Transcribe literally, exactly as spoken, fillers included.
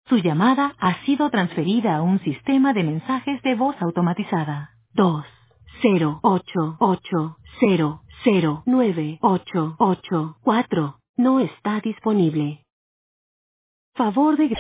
Su llamada ha sido transferida a un sistema de mensajes de voz automatizada. dos cero ocho ocho cero cero nueve ocho ocho cuatro no está disponible. Favor de